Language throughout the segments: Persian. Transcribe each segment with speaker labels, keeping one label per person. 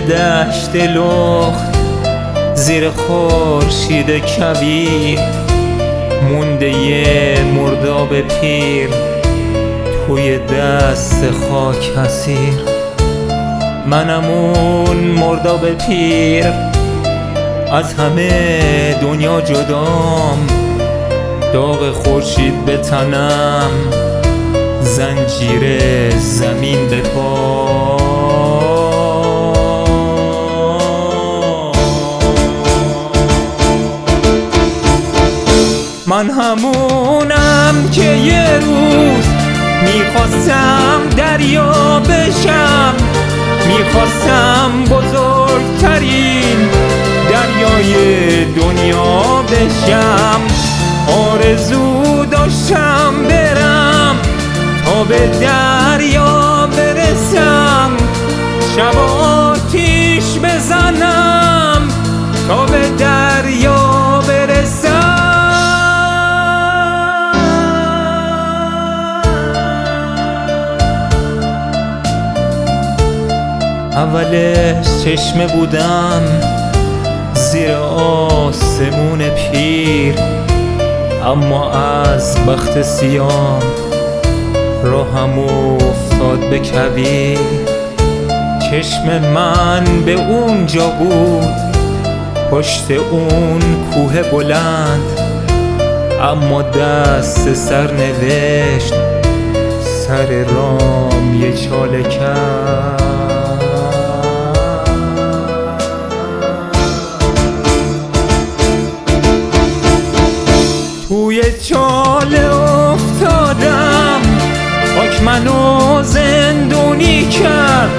Speaker 1: دشت لخت زیر خورشید کویر مونده یه مرداب پیر توی دست خاک اسیر. منم اون مرداب پیر، از همه دنیا جدام، داغ خورشید به تنم، زنجیر زمین به پا. من همونم که یه روز میخواستم دریا بشم، میخواستم بزرگترین دریای دنیا بشم. آرزو داشتم برم تا به دریا برسم، شب آتیش بزنم تا به دریا برسم. اولش چشمه بودم زیر آسمون پیر، اما از بخت سیام راهم افتاد به کویر. چشم من به اونجا بود، پشت اون کوه بلند، اما دست سر نوشت سر رام یه چاله کرد. توی چاله افتادم، خاک منو زندونی کرد.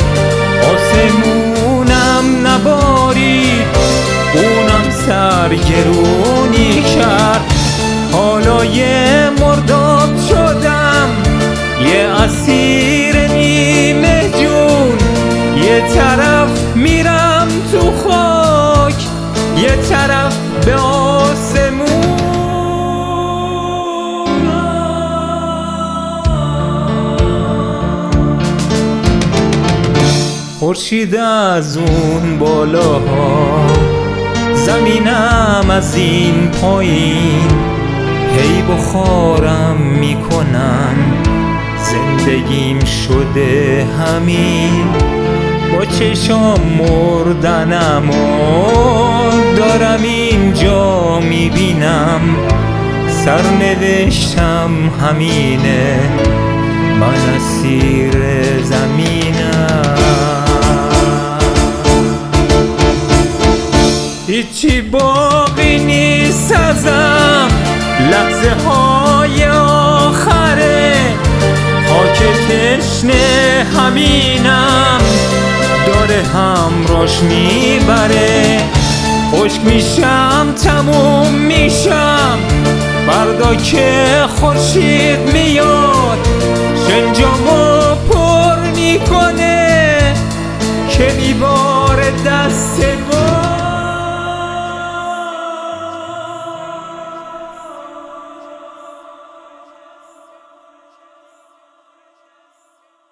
Speaker 1: آسمونم نبارید، اونم سرگرونی کرد. حالا یه مرداب شدم، یه اسیر نیمه جون. یه طرف میرم تو خاک، یه طرف به آسمون. خورشید از اون بالاها، زمینم از این پایین، هی بخارم میکنن. زندگیم شده همین، با چشام مردنم و دارم اینجا میبینم. سرنوشتم همینه، من اسیر زمینم. هیچی باقی نیست ازم، لحظه های آخره. خاک تشنه همینم، داره همراش میبره. خشک میشم تموم میشم، فردا که خورشید